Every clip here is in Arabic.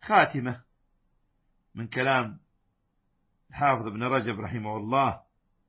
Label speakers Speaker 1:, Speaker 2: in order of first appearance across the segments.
Speaker 1: خاتمة من كلام الحافظ ابن رجب رحمه الله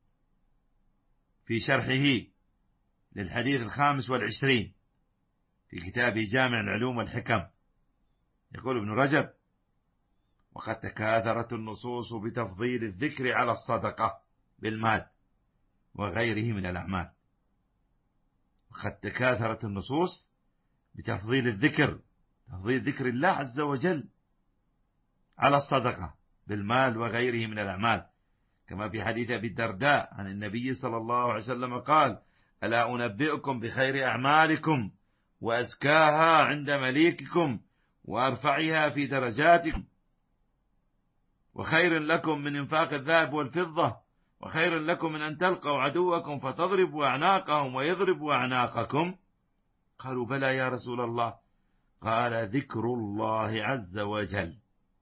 Speaker 1: في شرحه للحديث 25 في كتابه جامع العلوم والحكم. يقول ابن رجب: وقد تكاثرت النصوص بتفضيل الذكر على الصدقة بالمال وغيره من الأعمال. وقد تكاثرت النصوص بتفضيل الذكر، تفضيل ذكر الله عز وجل على الصدقة بالمال وغيره من الأعمال، كما في حديث أبي الدرداء عن النبي صلى الله عليه وسلم قال: ألا أنبئكم بخير أعمالكم وأزكاها عند مليككم وأرفعها في درجاتكم، وخير لكم من إنفاق الذهب والفضة، وخير لكم من أن تلقوا عدوكم فتضربوا أعناقهم ويضربوا أعناقكم؟ قالوا: بلى يا رسول الله. قال: ذكر الله عز وجل.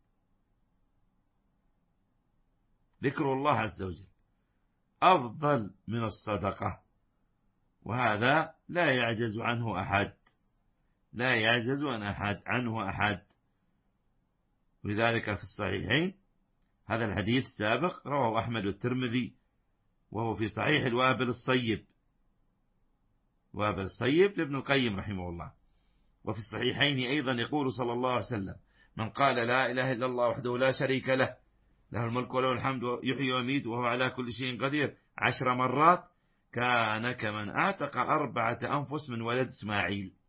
Speaker 1: ذكر الله عز وجل أفضل من الصدقة، وهذا لا يعجز عنه أحد، لا يعجز عنه أحد. ولذلك في الصحيحين هذا الحديث السابق رواه أحمد والترمذي، وهو في صحيح الوابل الصيب، وابل الصيب لابن القيم رحمه الله. وفي الصحيحين أيضا يقول صلى الله عليه وسلم: من قال لا إله إلا الله وحده لا شريك له، له الملك وله الحمد يحيي ويميت وهو على كل شيء قدير 10 مرات، كان كمن أعتق 4 أنفس من ولد إسماعيل.